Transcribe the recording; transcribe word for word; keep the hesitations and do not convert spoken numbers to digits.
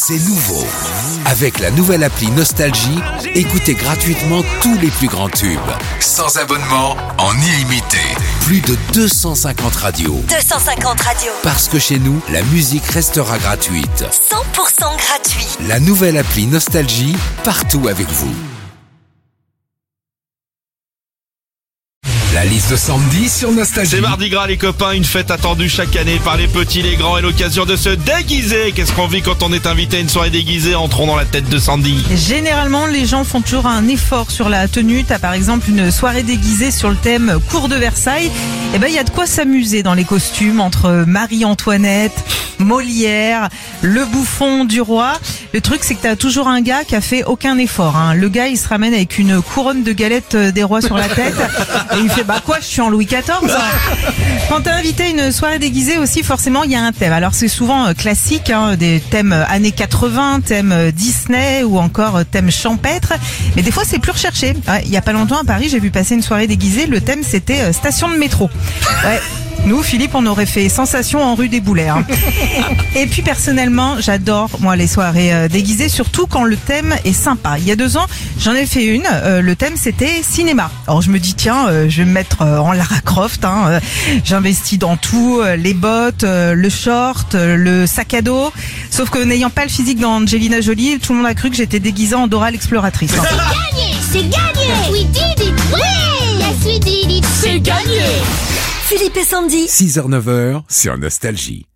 C'est nouveau. Avec la nouvelle appli Nostalgie, écoutez gratuitement tous les plus grands tubes. Sans abonnement, en illimité. Plus de deux cent cinquante radios. deux cent cinquante radios. Parce que chez nous, la musique restera gratuite. cent pour cent gratuit. La nouvelle appli Nostalgie, partout avec vous. La liste de Sandy sur Nostalgie. C'est Mardi Gras les copains, une fête attendue chaque année par les petits, les grands et l'occasion de se déguiser. Qu'est-ce qu'on vit quand on est invité à une soirée déguisée? Entrons dans la tête de Sandy. Généralement, les gens font toujours un effort sur la tenue. T'as par exemple une soirée déguisée sur le thème Cour de Versailles. Eh ben, il y a de quoi s'amuser dans les costumes entre Marie-Antoinette, Molière, le bouffon du roi. Le truc, c'est que t'as toujours un gars qui a fait aucun effort. Hein. Le gars, il se ramène avec une couronne de galettes des rois sur la tête et il fait bah quoi, je suis en Louis quatorze. Quand t'es invité à une soirée déguisée aussi, forcément, il y a un thème. Alors c'est souvent euh, classique, hein, des thèmes années quatre-vingts, thèmes euh, Disney ou encore euh, thèmes champêtres. Mais des fois, c'est plus recherché. Ouais, il y a pas longtemps à Paris, j'ai vu passer une soirée déguisée. Le thème, c'était euh, station de métro. Ouais. Nous, Philippe, on aurait fait sensation en rue des Boulets. Hein. Et puis personnellement, j'adore moi les soirées euh, déguisées, surtout quand le thème est sympa. Il y a deux ans, j'en ai fait une. Euh, le thème c'était cinéma. Alors je me dis tiens, euh, je vais me mettre euh, en Lara Croft. Hein, euh, j'investis dans tout, euh, les bottes, euh, le short, euh, le sac à dos. Sauf que n'ayant pas le physique d'Angelina Jolie, tout le monde a cru que j'étais déguisée en Dora l'exploratrice. Hein. C'est gagné, c'est gagné. Yes, we did it. Ouais. Yes, we did it. C'est gagné. Philippe et Sandy. six heures neuf heures sur Nostalgie.